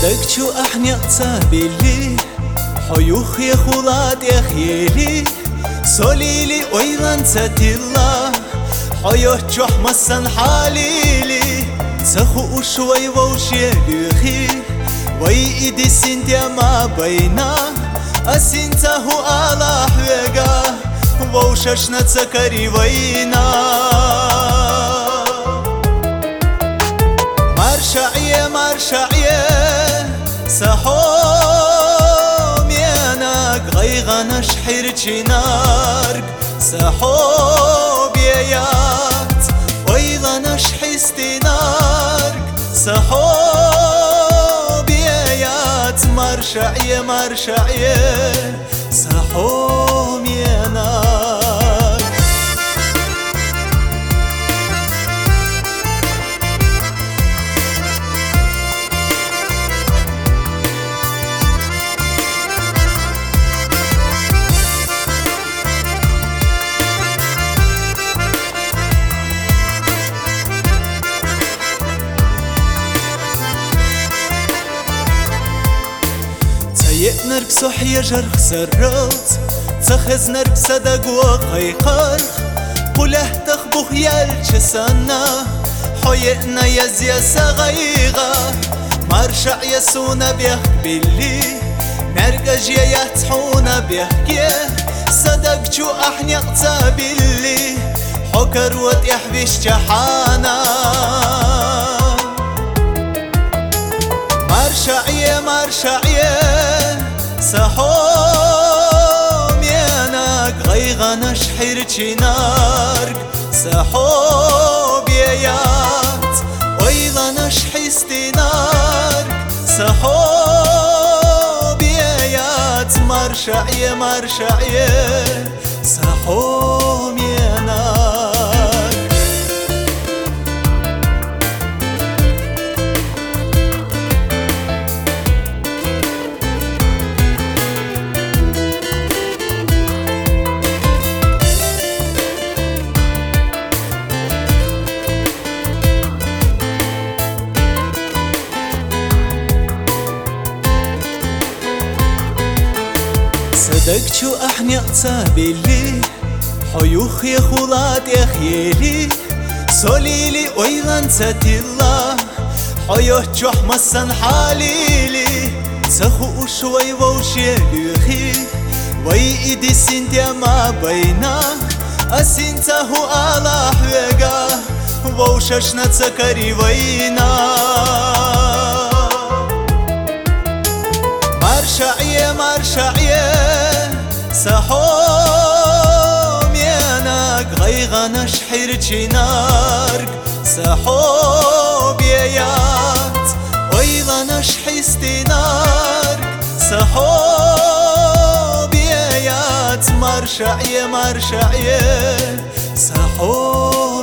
صدقتشو أحني تابلي حيوخ يخولات يخيلي سوليلي ويلان تتلا حيوه محمسن حاليلي تخو شوي ووشيلي وي إدي سنتيا ما بينا أسنته على حويقا ووششنا تسكري وينا مرشعية مرشعية سحوم ياناك غيغنش حيرتشي نارك سحوب يايات ويغنش حيستي نارك سحوب يايات مرشعية مرشعية سحوم ياناك يأنرك صحية جرخ سرات تخزنرك صدق وقيقر قله تخبخ يالجسانا حيئنا يزيا سغيغا مرشع يسونا بيخ باللي مرقج يتحونا بيخ صدق جو أحني باللي حكر وتيحبش جحانا مرشعية مرشعية سحوم ياناك غيغنش حيرتشي نارك سحوب يايات ويغنش حيستي نارك سحوب يايات مرشعية مرشعية سحوم ياناك صدقتشو أحني تابلي حيوخ يخولات يخيلي سوليلي ويلان تتلا حيوه محمسن حاليلي تخو شوي ووشيلي وي إدي سنتيا ما بينا أسنته على حويقا ووششنا تسكري وينا مرشعية مرشعية سحوم ياناك غيغنش حيرتشي نارك سحوب يايات ويغنش حيستي نارك سحوب يايات مرشعية مرشعية سحوب